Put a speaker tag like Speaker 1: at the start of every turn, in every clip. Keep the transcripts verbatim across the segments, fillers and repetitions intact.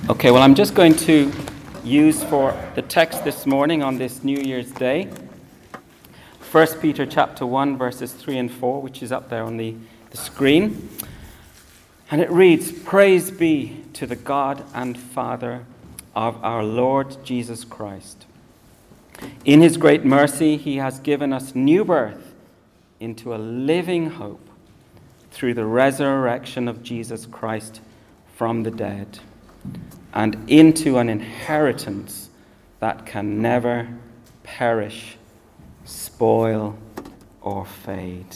Speaker 1: Okay, well, I'm just going to use for the text this morning on this New Year's Day, First Peter chapter one, verses three and four, which is up there on the, the screen. And it reads, "Praise be to the God and Father of our Lord Jesus Christ. In his great mercy, he has given us new birth into a living hope through the resurrection of Jesus Christ from the dead, and into an inheritance that can never perish, spoil, or fade."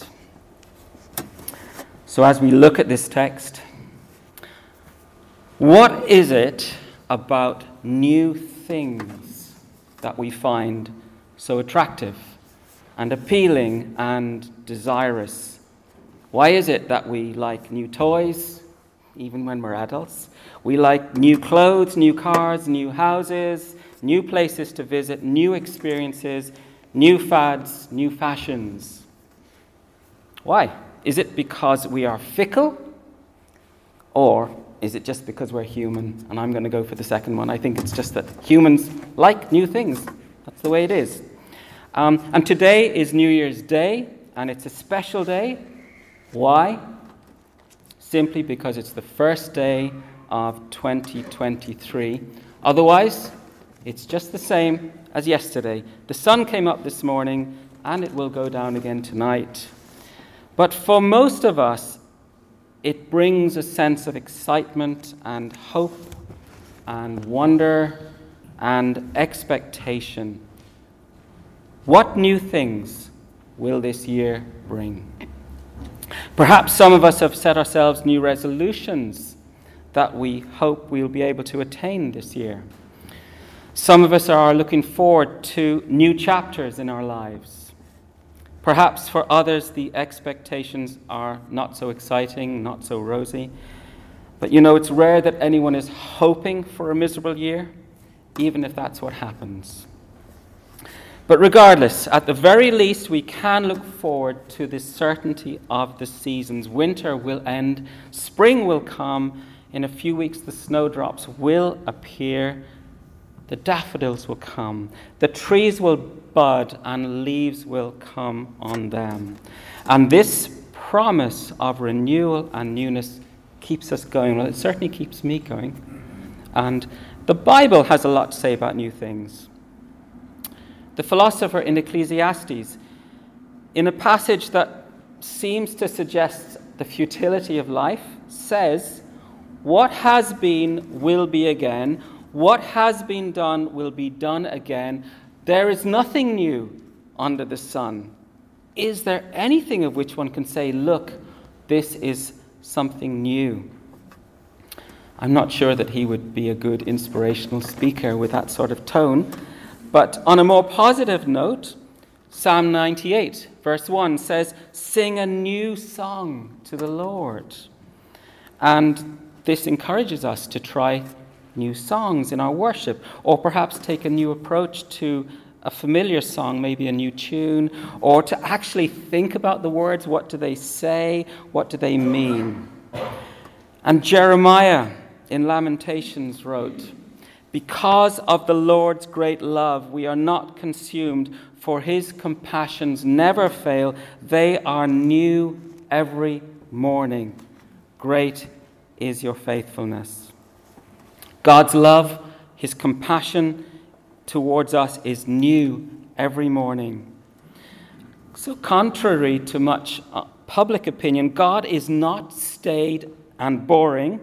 Speaker 1: So as we look at this text, what is it about new things that we find so attractive and appealing and desirous? Why is it that we like new toys, even when we're adults? We like new clothes, new cars, new houses, new places to visit, new experiences, new fads, new fashions. Why? Is it because we are fickle? Or is it just because we're human? And I'm going to go for the second one. I think it's just that humans like new things. That's the way it is. Um, and today is New Year's Day, and it's a special day. Why? Simply because it's the first day of twenty twenty-three. Otherwise, it's just the same as yesterday. The sun came up this morning, and it will go down again tonight. But for most of us, it brings a sense of excitement and hope and wonder and expectation. What new things will this year bring? Perhaps some of us have set ourselves new resolutions that we hope we'll be able to attain this year. Some of us are looking forward to new chapters in our lives. Perhaps for others, the expectations are not so exciting, not so rosy. But you know, it's rare that anyone is hoping for a miserable year, even if that's what happens. But regardless, at the very least, we can look forward to the certainty of the seasons. Winter will end, spring will come. In a few weeks, the snowdrops will appear, the daffodils will come, the trees will bud, and leaves will come on them. And this promise of renewal and newness keeps us going. Well, it certainly keeps me going. And the Bible has a lot to say about new things. The philosopher in Ecclesiastes, in a passage that seems to suggest the futility of life, says, "What has been will be again. What has been done will be done again. There is nothing new under the sun." Is there anything of which one can say, look, this is something new? I'm not sure that he would be a good inspirational speaker with that sort of tone. But on a more positive note, Psalm ninety-eight, verse one says, "Sing a new song to the Lord." And this encourages us to try new songs in our worship, or perhaps take a new approach to a familiar song, maybe a new tune, or to actually think about the words. What do they say? What do they mean? And Jeremiah in Lamentations wrote, "Because of the Lord's great love, we are not consumed, for his compassions never fail. They are new every morning. Great is your faithfulness." God's love, his compassion towards us is new every morning. So contrary to much public opinion, God is not staid and boring.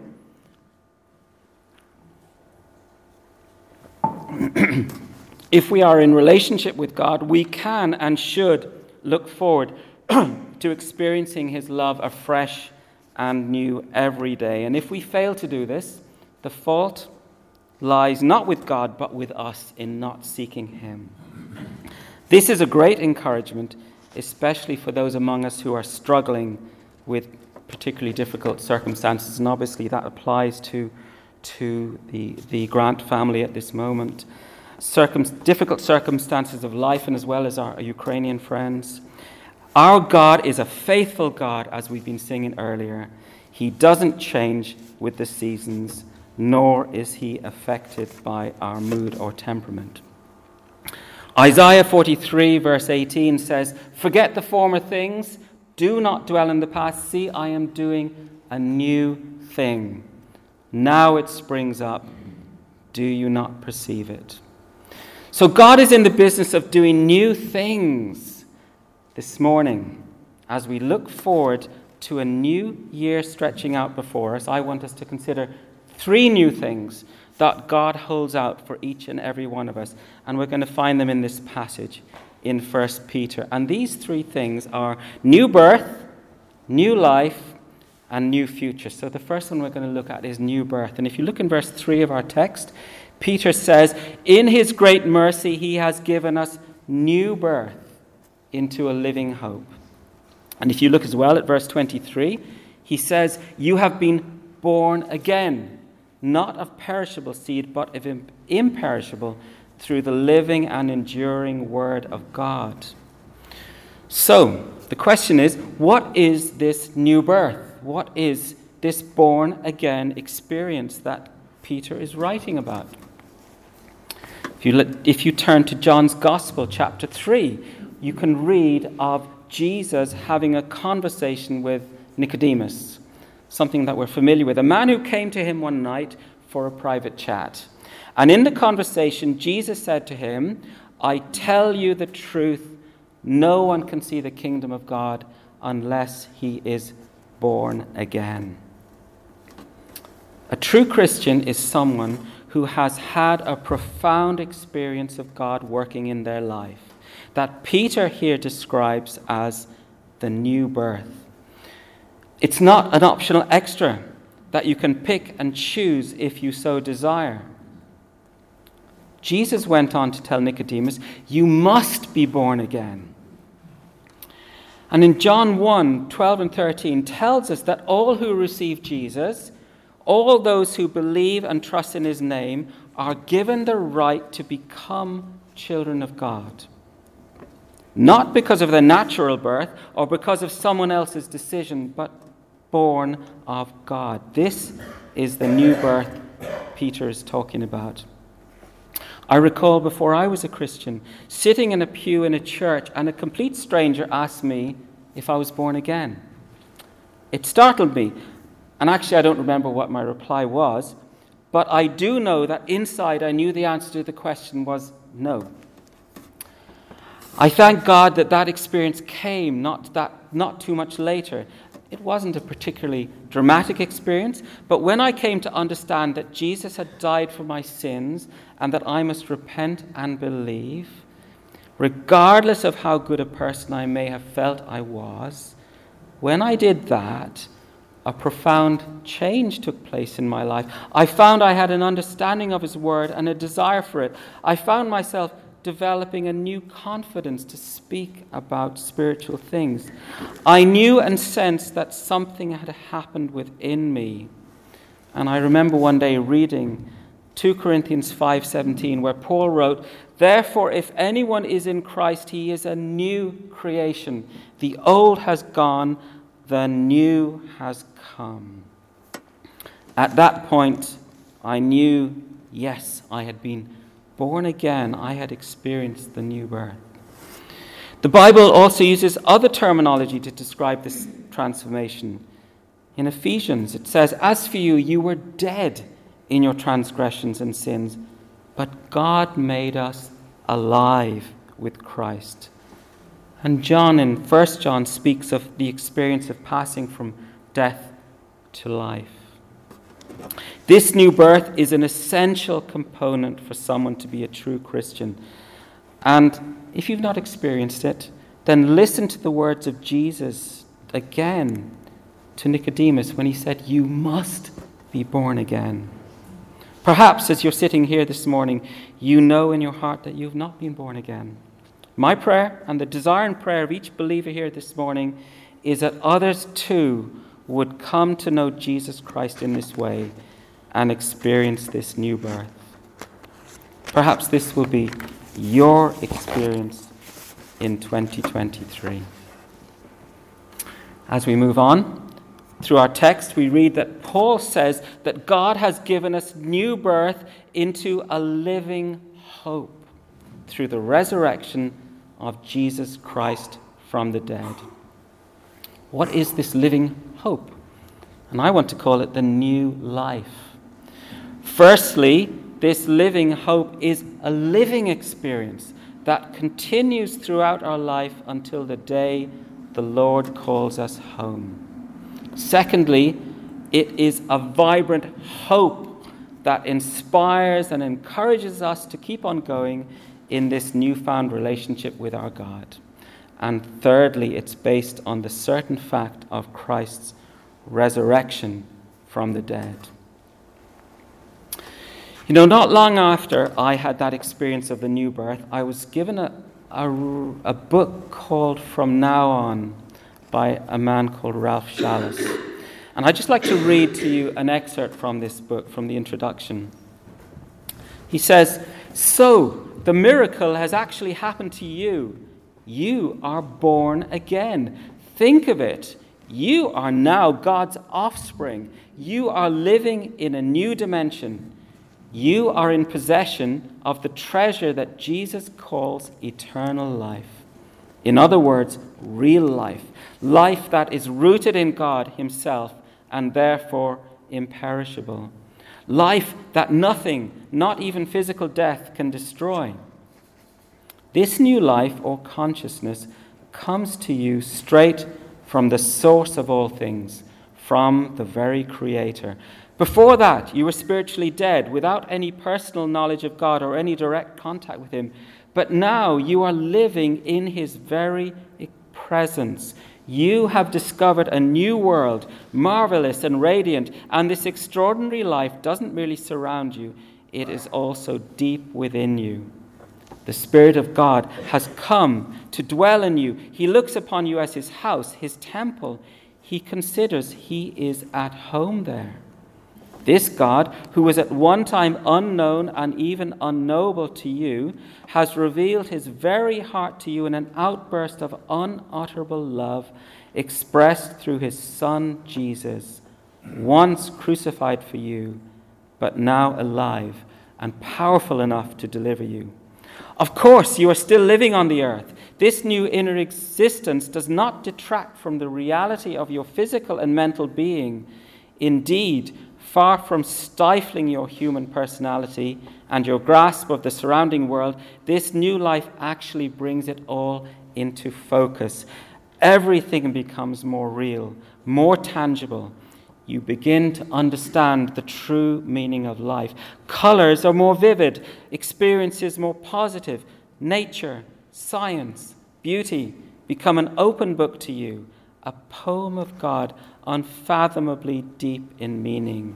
Speaker 1: If we are in relationship with God, we can and should look forward to experiencing his love afresh and new every day. And if we fail to do this, the fault lies not with God, but with us in not seeking him. This is a great encouragement, especially for those among us who are struggling with particularly difficult circumstances. And obviously that applies to, to the, the Grant family at this moment. Circum- difficult circumstances of life, and as well as our Ukrainian friends. Our God is a faithful God, as we've been singing earlier. He doesn't change with the seasons, nor is he affected by our mood or temperament. Isaiah forty-three verse eighteen says, "Forget the former things, do not dwell in the past. See, I am doing a new thing. Now it springs up. Do you not perceive it?" So God is in the business of doing new things this morning. As we look forward to a new year stretching out before us, I want us to consider three new things that God holds out for each and every one of us. And we're going to find them in this passage in First Peter. And these three things are new birth, new life, and new future. So the first one we're going to look at is new birth. And if you look in verse three of our text, Peter says, "In his great mercy he has given us new birth into a living hope." And if you look as well at verse twenty-three, he says, "You have been born again, not of perishable seed, but of imperishable, through the living and enduring word of God." So, the question is, what is this new birth? What is this born again experience that Peter is writing about? If you, look, if you turn to John's Gospel, chapter three, you can read of Jesus having a conversation with Nicodemus, something that we're familiar with, a man who came to him one night for a private chat. And in the conversation, Jesus said to him, "I tell you the truth, no one can see the kingdom of God unless he is born again." A true Christian is someone who has had a profound experience of God working in their life, that Peter here describes as the new birth. It's not an optional extra that you can pick and choose if you so desire. Jesus went on to tell Nicodemus, "You must be born again." And in John one, twelve and thirteen tells us that all who receive Jesus, all those who believe and trust in his name, are given the right to become children of God. Not because of their natural birth or because of someone else's decision, but born of God. This is the new birth Peter is talking about. I recall before I was a Christian, sitting in a pew in a church, and a complete stranger asked me if I was born again. It startled me, and actually I don't remember what my reply was, but I do know that inside I knew the answer to the question was no. I thank God that that experience came not that not too much later. It wasn't a particularly dramatic experience, but when I came to understand that Jesus had died for my sins and that I must repent and believe, regardless of how good a person I may have felt I was, when I did that, a profound change took place in my life. I found I had an understanding of his word and a desire for it. I found myself developing a new confidence to speak about spiritual things. I knew and sensed that something had happened within me. And I remember one day reading two Corinthians five seventeen, where Paul wrote, "Therefore, if anyone is in Christ, he is a new creation. The old has gone, the new has come." At that point, I knew, yes, I had been born again. I had experienced the new birth. The Bible also uses other terminology to describe this transformation. In Ephesians, it says, "As for you, you were dead in your transgressions and sins, but God made us alive with Christ." And John in First John speaks of the experience of passing from death to life. This new birth is an essential component for someone to be a true Christian. And if you've not experienced it, then listen to the words of Jesus again to Nicodemus when he said, "You must be born again." Perhaps as you're sitting here this morning, you know in your heart that you've not been born again. My prayer and the desire and prayer of each believer here this morning is that others too would come to know Jesus Christ in this way and experience this new birth. Perhaps this will be your experience in twenty twenty-three. As we move on, Through our text, we read that Paul says that God has given us new birth into a living hope through the resurrection of Jesus Christ from the dead. What is this living hope? And I want to call it the new life. Firstly, this living hope is a living experience that continues throughout our life until the day the Lord calls us home. Secondly, it is a vibrant hope that inspires and encourages us to keep on going in this newfound relationship with our God. And thirdly, it's based on the certain fact of Christ's resurrection from the dead. You know, not long after I had that experience of the new birth, I was given a, a, a book called From Now On by a man called Ralph Shallis. And I'd just like to read to you an excerpt from this book, from the introduction. He says, "So, the miracle has actually happened to you. You are born again. Think of it. You are now God's offspring. You are living in a new dimension. You are in possession of the treasure that Jesus calls eternal life. In other words, real life. Life that is rooted in God himself and therefore imperishable. Life that nothing, not even physical death, can destroy. This new life or consciousness comes to you straight from the source of all things, from the very Creator. Before that, you were spiritually dead, without any personal knowledge of God or any direct contact with him. But now you are living in his very presence. You have discovered a new world, marvelous and radiant, and this extraordinary life doesn't merely surround you, it is also deep within you. The Spirit of God has come to dwell in you. He looks upon you as his house, his temple. He considers he is at home there. This God, who was at one time unknown and even unknowable to you, has revealed his very heart to you in an outburst of unutterable love expressed through his Son, Jesus, once crucified for you, but now alive and powerful enough to deliver you. Of course, you are still living on the earth. This new inner existence does not detract from the reality of your physical and mental being. Indeed, far from stifling your human personality and your grasp of the surrounding world, this new life actually brings it all into focus. Everything becomes more real, more tangible. You begin to understand the true meaning of life. Colors are more vivid, experiences more positive. Nature, science, beauty become an open book to you, a poem of God unfathomably deep in meaning.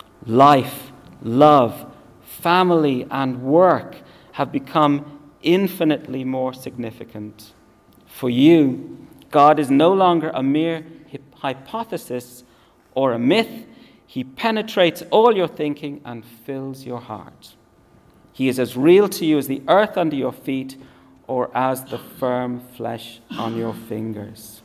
Speaker 1: Life, love, family, and work have become infinitely more significant. For you, God is no longer a mere hypothesis or a myth. He penetrates all your thinking and fills your heart. He is as real to you as the earth under your feet or as the firm flesh on your fingers.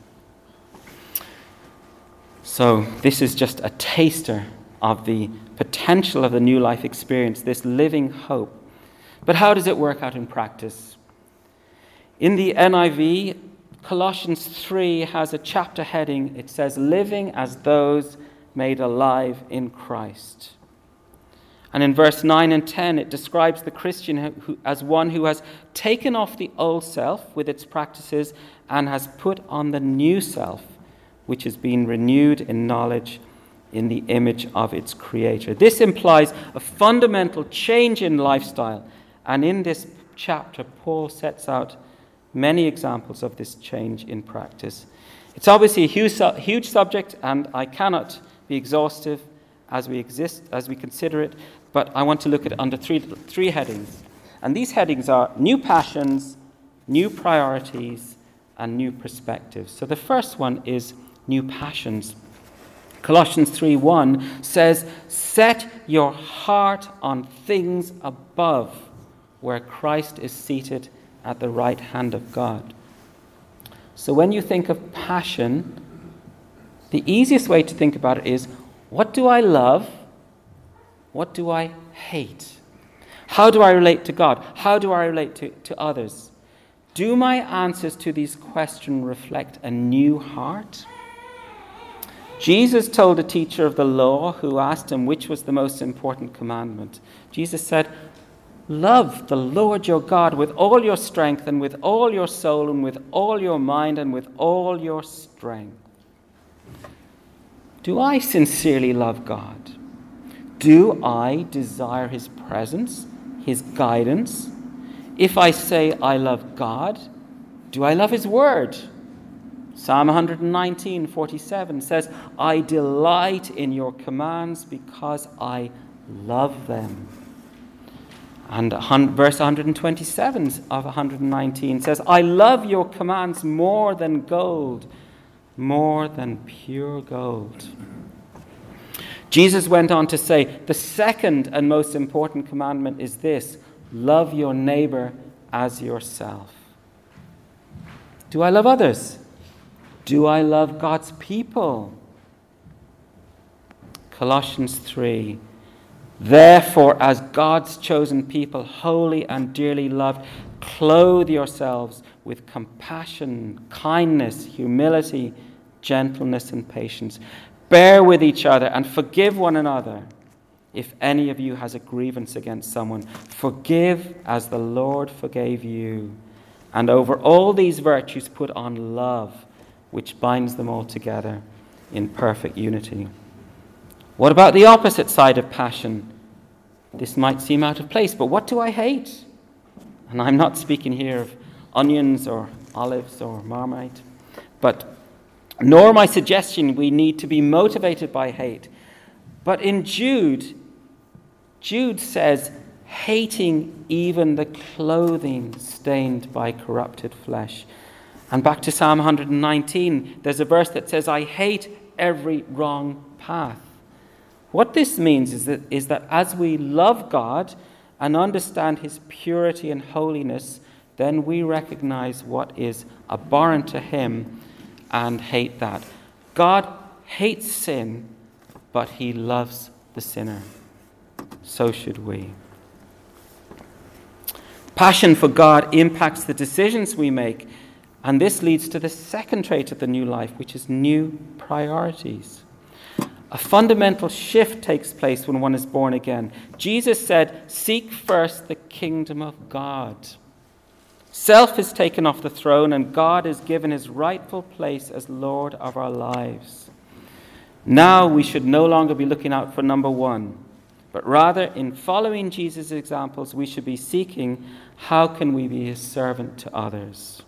Speaker 1: So this is just a taster of the potential of the new life experience, this living hope. But how does it work out in practice? In the N I V, Colossians three has a chapter heading. It says, "Living as those made alive in Christ." And in verse nine and ten, it describes the Christian who, as one who has taken off the old self with its practices and has put on the new self, which has been renewed in knowledge in the image of its Creator. This implies a fundamental change in lifestyle. And in this chapter, Paul sets out many examples of this change in practice. It's obviously a huge, huge subject, and I cannot be exhaustive as we exist, as we consider it, but I want to look at it under three, three headings. And these headings are new passions, new priorities, and new perspectives. So the first one is new passions. Colossians three one says, "Set your heart on things above, where Christ is seated at the right hand of God." So when you think of passion, The easiest way to think about it is, what do I love? What do I hate? How do I relate to God? How do I relate to, to others? Do my answers to these questions reflect a new heart? Jesus told a teacher of the law who asked him which was the most important commandment. Jesus said, love the Lord your God with all your strength and with all your soul and with all your mind and with all your strength. Do I sincerely love God? Do I desire his presence, his guidance? If I say I love God, do I love his word? Psalm one nineteen, forty-seven says, I delight in your commands because I love them. And verse one twenty-seven of one nineteen says, I love your commands more than gold, more than pure gold. Jesus went on to say, the second and most important commandment is this: love your neighbor as yourself. Do I love others? Do I love God's people? Colossians three. Therefore, as God's chosen people, holy and dearly loved, clothe yourselves with compassion, kindness, humility, gentleness, and patience. Bear with each other and forgive one another. If any of you has a grievance against someone, forgive as the Lord forgave you. And over all these virtues put on love, which binds them all together in perfect unity. What about the opposite side of passion? This might seem out of place, but what do I hate? And I'm not speaking here of onions or olives or Marmite, but nor my suggestion we need to be motivated by hate. But in Jude, Jude says, hating even the clothing stained by corrupted flesh. And back to Psalm one nineteen, there's a verse that says, I hate every wrong path. What this means is that, is that as we love God and understand his purity and holiness, then we recognize what is abhorrent to him and hate that. God hates sin, but he loves the sinner. So should we. Passion for God impacts the decisions we make, and this leads to the second trait of the new life, which is new priorities. A fundamental shift takes place when one is born again. Jesus said, seek first the kingdom of God. Self is taken off the throne, and God is given his rightful place as Lord of our lives. Now we should no longer be looking out for number one, but rather in following Jesus' examples, we should be seeking how can we be his servant to others.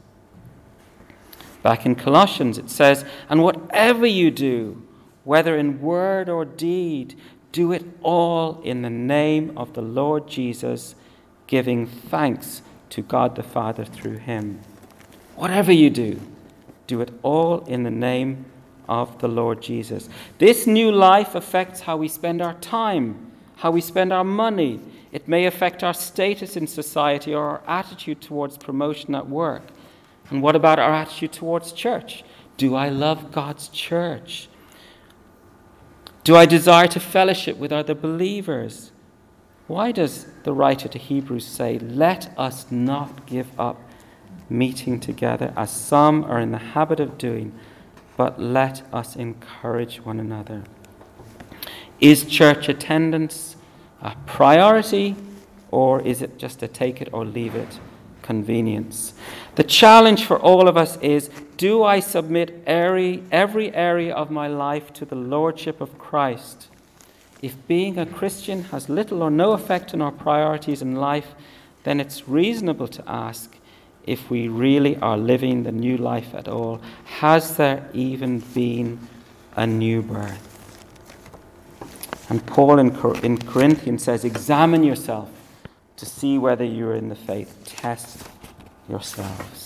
Speaker 1: Back in Colossians it says, and whatever you do, whether in word or deed, do it all in the name of the Lord Jesus, giving thanks to God the Father through him. Whatever you do, do it all in the name of the Lord Jesus. This new life affects how we spend our time, how we spend our money. It may affect our status in society or our attitude towards promotion at work. And what about our attitude towards church? Do I love God's church? Do I desire to fellowship with other believers? Why does the writer to Hebrews say, let us not give up meeting together as some are in the habit of doing, but let us encourage one another? Is church attendance a priority, or is it just a take it or leave it convenience? The challenge for all of us is, do I submit every, every area of my life to the lordship of Christ? If being a Christian has little or no effect on our priorities in life, then it's reasonable to ask if we really are living the new life at all. Has there even been a new birth? And Paul in, Cor- in Corinthians says, examine yourself to see whether you're in the faith. Test yourselves.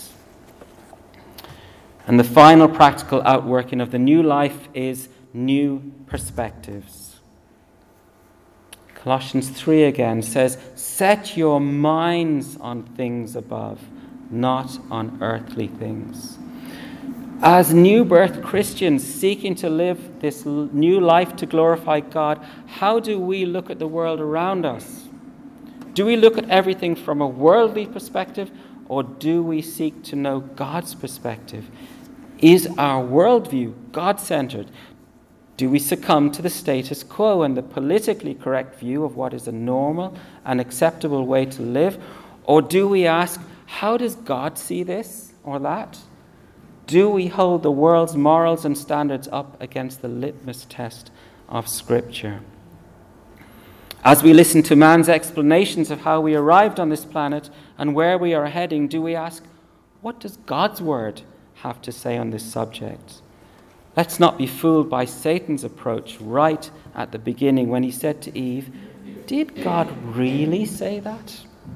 Speaker 1: And the final practical outworking of the new life is new perspectives. Colossians three again says, set your minds on things above, not on earthly things. As new birth Christians seeking to live this new life to glorify God, how do we look at the world around us? Do we look at everything from a worldly perspective, or do we seek to know God's perspective? Is our worldview God-centered? Do we succumb to the status quo and the politically correct view of what is a normal and acceptable way to live? Or do we ask, how does God see this or that? Do we hold the world's morals and standards up against the litmus test of Scripture? As we listen to man's explanations of how we arrived on this planet and where we are heading, do we ask, what does God's word have to say on this subject? Let's not be fooled by Satan's approach right at the beginning when he said to Eve, did God really say that?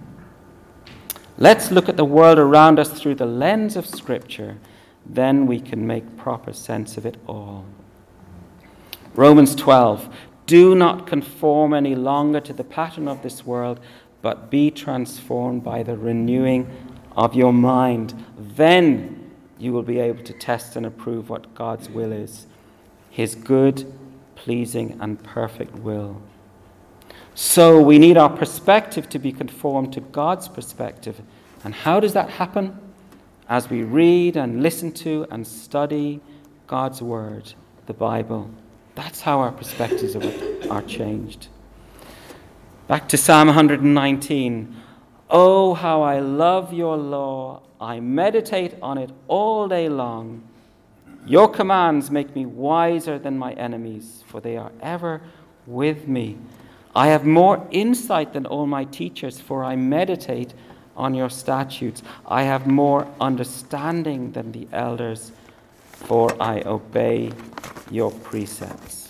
Speaker 1: Let's look at the world around us through the lens of Scripture. Then we can make proper sense of it all. Romans twelve, do not conform any longer to the pattern of this world, but be transformed by the renewing of your mind. Then you will be able to test and approve what God's will is, his good, pleasing, and perfect will. So we need our perspective to be conformed to God's perspective. And how does that happen? As we read and listen to and study God's word, the Bible. That's how our perspectives are changed. Back to Psalm one nineteen. Oh, how I love your law. I meditate on it all day long. Your commands make me wiser than my enemies, for they are ever with me. I have more insight than all my teachers, for I meditate on your statutes. I have more understanding than the elders, for I obey your precepts.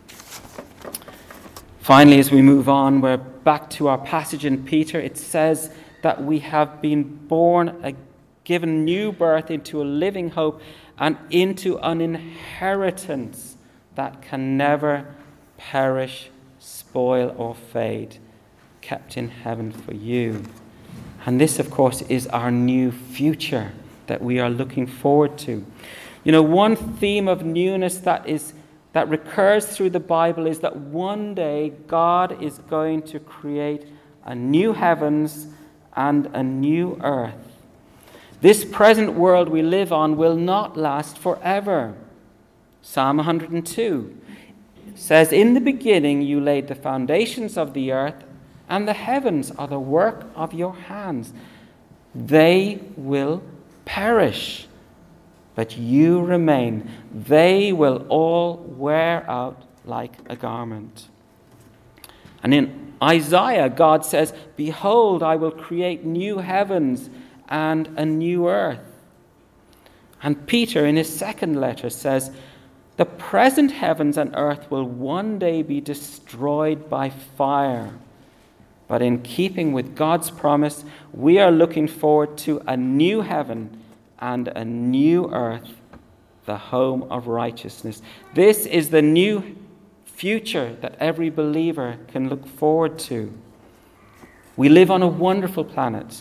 Speaker 1: Finally, as we move on, we're back to our passage in Peter. It says that we have been born, a, given new birth into a living hope and into an inheritance that can never perish, spoil, or fade, kept in heaven for you. And this, of course, is our new future that we are looking forward to. You know, one theme of newness that is that recurs through the Bible is that one day God is going to create a new heavens and a new earth. This present world we live on will not last forever. Psalm one hundred two says, in the beginning you laid the foundations of the earth, and the heavens are the work of your hands. They will perish, but you remain. They will all wear out like a garment. And in Isaiah, God says, behold, I will create new heavens and a new earth. And Peter, in his second letter, says, the present heavens and earth will one day be destroyed by fire. But in keeping with God's promise, we are looking forward to a new heaven and a new earth, the home of righteousness. This is the new future that every believer can look forward to. We live on a wonderful planet,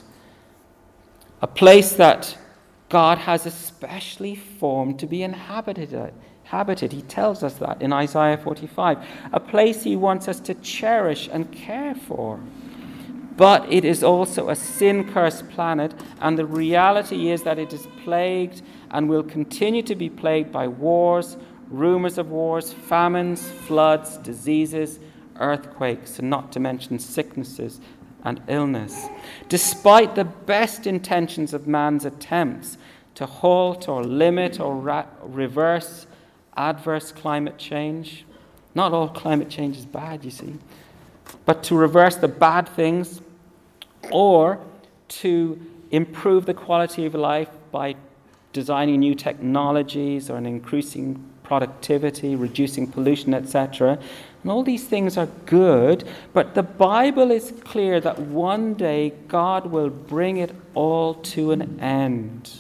Speaker 1: a place that God has especially formed to be inhabited. Inhabited. He tells us that in Isaiah forty-five, a place he wants us to cherish and care for. But it is also a sin-cursed planet, and the reality is that it is plagued and will continue to be plagued by wars, rumors of wars, famines, floods, diseases, earthquakes, and not to mention sicknesses and illness. Despite the best intentions of man's attempts to halt or limit or ra- reverse adverse climate change, not all climate change is bad, you see, but to reverse the bad things or to improve the quality of life by designing new technologies or increasing productivity, reducing pollution, et cetera. And all these things are good, but the Bible is clear that one day God will bring it all to an end.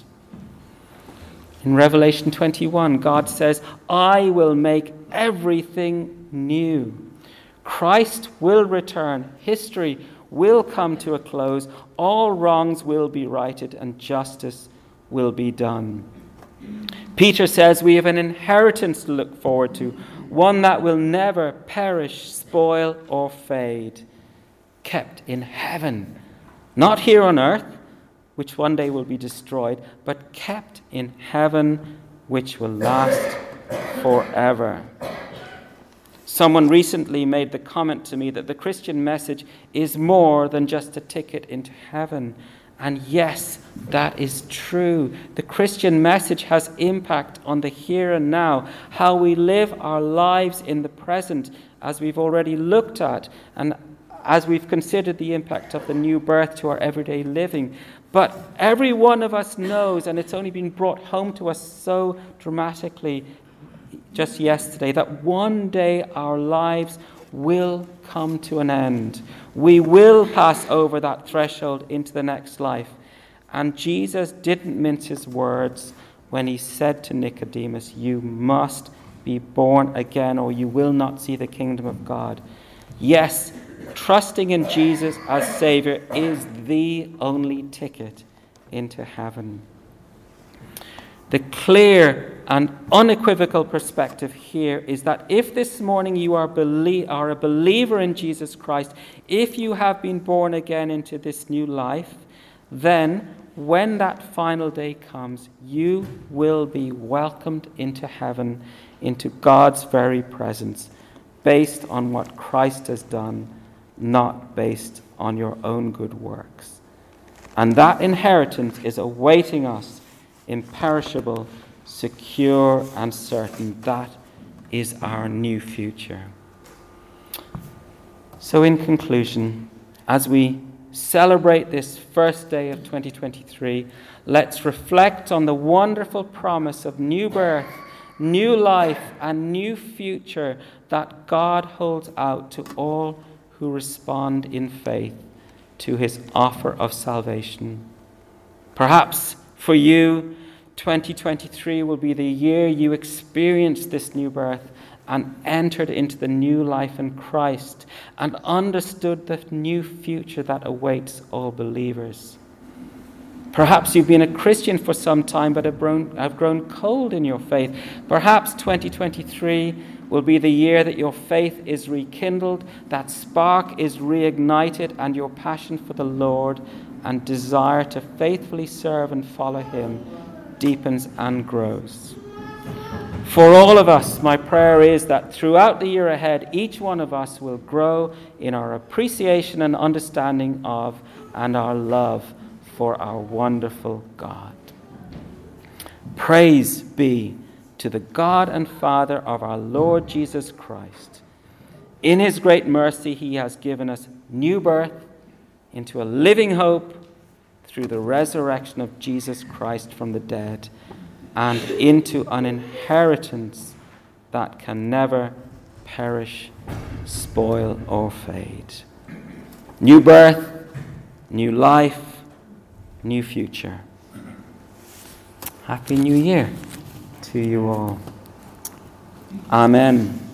Speaker 1: In Revelation twenty-one, God says, I will make everything new. Christ will return. History will come to a close. All wrongs will be righted and justice will be done. Peter says we have an inheritance to look forward to, one that will never perish, spoil, or fade, kept in heaven, not here on earth, which one day will be destroyed, but kept in heaven, which will last forever. Someone recently made the comment to me that the Christian message is more than just a ticket into heaven. And yes, that is true. The Christian message has impact on the here and now, how we live our lives in the present, as we've already looked at, and as we've considered the impact of the new birth to our everyday living. But every one of us knows, and it's only been brought home to us so dramatically just yesterday, that one day our lives will come to an end. We will pass over that threshold into the next life. And Jesus didn't mince his words when he said to Nicodemus, "You must be born again, or you will not see the kingdom of God." Yes, trusting in Jesus as Savior is the only ticket into heaven. The clear and unequivocal perspective here is that if this morning you are, belie- are a believer in Jesus Christ, if you have been born again into this new life, then when that final day comes, you will be welcomed into heaven, into God's very presence, based on what Christ has done, not based on your own good works. And that inheritance is awaiting us, imperishable, secure, and certain. That is our new future. So in conclusion, as we celebrate this first day of twenty twenty-three, let's reflect on the wonderful promise of new birth, new life, and new future that God holds out to all who respond in faith to his offer of salvation. Perhaps for you, twenty twenty-three will be the year you experienced this new birth and entered into the new life in Christ and understood the new future that awaits all believers. Perhaps you've been a Christian for some time but have grown, have grown cold in your faith. Perhaps twenty twenty-three will be the year that your faith is rekindled, that spark is reignited, and your passion for the Lord and desire to faithfully serve and follow him deepens and grows. For all of us, my prayer is that throughout the year ahead, each one of us will grow in our appreciation and understanding of and our love for our wonderful God. Praise be to the God and Father of our Lord Jesus Christ. In his great mercy, he has given us new birth into a living hope through the resurrection of Jesus Christ from the dead, and into an inheritance that can never perish, spoil, or fade. New birth, new life, new future. Happy New Year to you all. Amen.